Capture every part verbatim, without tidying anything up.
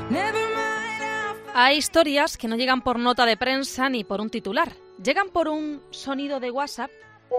Hay historias que no llegan por nota de prensa ni por un titular. Llegan por un sonido de WhatsApp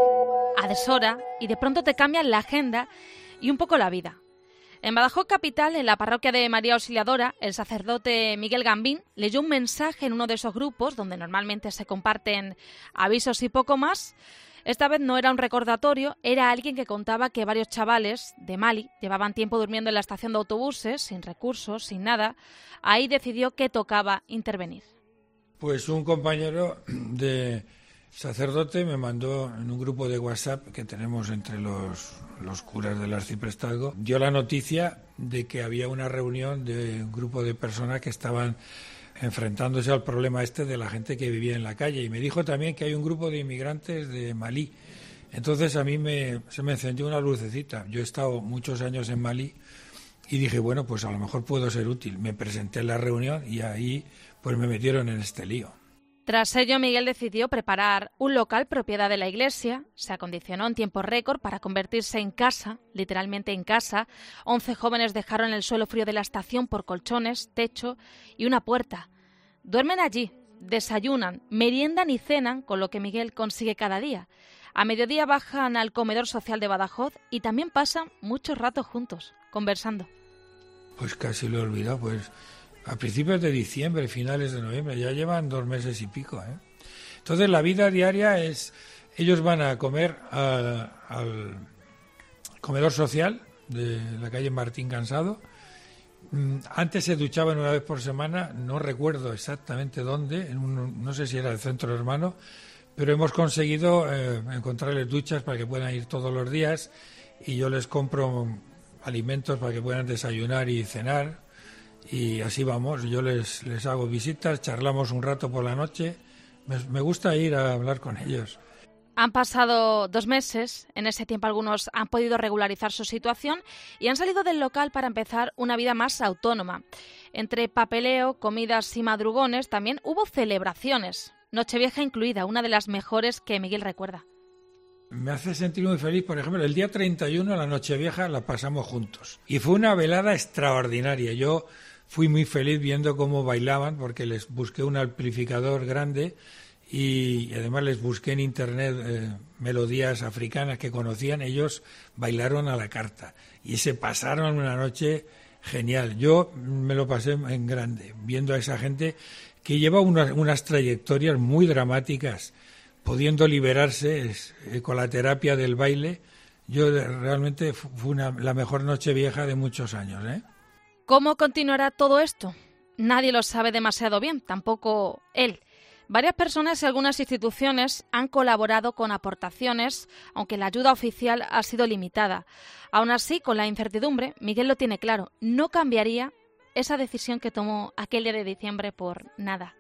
a deshora y de pronto te cambian la agenda y un poco la vida. En Badajoz capital, en la parroquia de María Auxiliadora, el sacerdote Miguel Gambín leyó un mensaje en uno de esos grupos donde normalmente se comparten avisos y poco más. Esta vez no era un recordatorio, era alguien que contaba que varios chavales de Mali llevaban tiempo durmiendo en la estación de autobuses, sin recursos, sin nada. Ahí decidió que tocaba intervenir. Pues un compañero de sacerdote me mandó en un grupo de WhatsApp que tenemos entre los, los curas del arciprestazgo, dio la noticia de que había una reunión de un grupo de personas que estaban enfrentándose al problema este de la gente que vivía en la calle, y me dijo también que hay un grupo de inmigrantes de Malí. Entonces a mí me, se me encendió una lucecita. Yo he estado muchos años en Malí y dije, bueno, pues a lo mejor puedo ser útil. Me presenté en la reunión y ahí pues me metieron en este lío. Tras ello, Miguel decidió preparar un local propiedad de la iglesia. Se acondicionó en tiempo récord para convertirse en casa, literalmente en casa. Once jóvenes dejaron el suelo frío de la estación por colchones, techo y una puerta. Duermen allí, desayunan, meriendan y cenan con lo que Miguel consigue cada día. A mediodía bajan al comedor social de Badajoz y también pasan muchos ratos juntos, conversando. Pues casi lo he olvidado, pues a principios de diciembre, finales de noviembre, ya llevan dos meses y pico, ¿eh? Entonces la vida diaria es, ellos van a comer a, al comedor social de la calle Martín Cansado. Antes se duchaban una vez por semana, no recuerdo exactamente dónde, en un, no sé si era el Centro Hermano, pero hemos conseguido eh, encontrarles duchas para que puedan ir todos los días, y yo les compro alimentos para que puedan desayunar y cenar. Y así vamos, yo les, les hago visitas, charlamos un rato por la noche, me, me gusta ir a hablar con ellos. Han pasado dos meses, en ese tiempo algunos han podido regularizar su situación y han salido del local para empezar una vida más autónoma. Entre papeleo, comidas y madrugones también hubo celebraciones, Nochevieja incluida, una de las mejores que Miguel recuerda. Me hace sentir muy feliz, por ejemplo, el día treinta y uno, la Nochevieja, la pasamos juntos. Y fue una velada extraordinaria. Yo fui muy feliz viendo cómo bailaban, porque les busqué un amplificador grande y además les busqué en internet eh, melodías africanas que conocían. Ellos bailaron a la carta y se pasaron una noche genial. Yo me lo pasé en grande, viendo a esa gente que lleva unas, unas trayectorias muy dramáticas, pudiendo liberarse es, eh, con la terapia del baile. Yo realmente fue una, la mejor Nochevieja de muchos años, ¿eh? ¿Cómo continuará todo esto? Nadie lo sabe demasiado bien, tampoco él. Varias personas y algunas instituciones han colaborado con aportaciones, aunque la ayuda oficial ha sido limitada. Aún así, con la incertidumbre, Miguel lo tiene claro, no cambiaría esa decisión que tomó aquel día de diciembre por nada.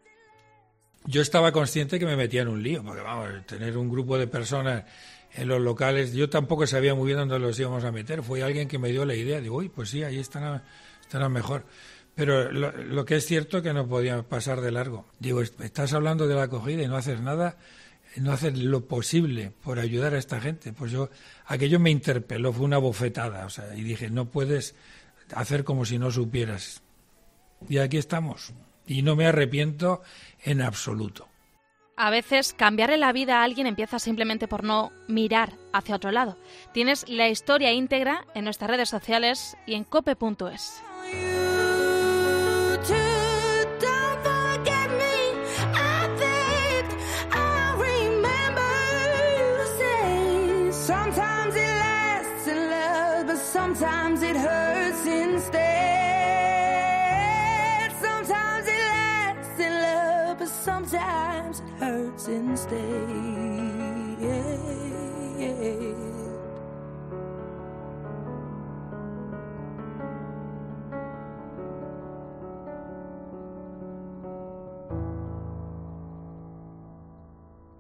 Yo estaba consciente que me metía en un lío, porque vamos, tener un grupo de personas en los locales, yo tampoco sabía muy bien dónde los íbamos a meter. Fue alguien que me dio la idea, digo, uy, pues sí, ahí estará, estará mejor. Pero lo, lo que es cierto es que no podía pasar de largo. Digo, estás hablando de la acogida y no haces nada, no haces lo posible por ayudar a esta gente. Pues yo, aquello me interpeló, fue una bofetada, o sea, y dije, no puedes hacer como si no supieras. Y aquí estamos. Y no me arrepiento en absoluto. A veces cambiarle la vida a alguien empieza simplemente por no mirar hacia otro lado. Tienes la historia íntegra en nuestras redes sociales y en cope punto es. Sometimes it hurts instead. Sometimes it lasts in love, but sometimes it hurts instead.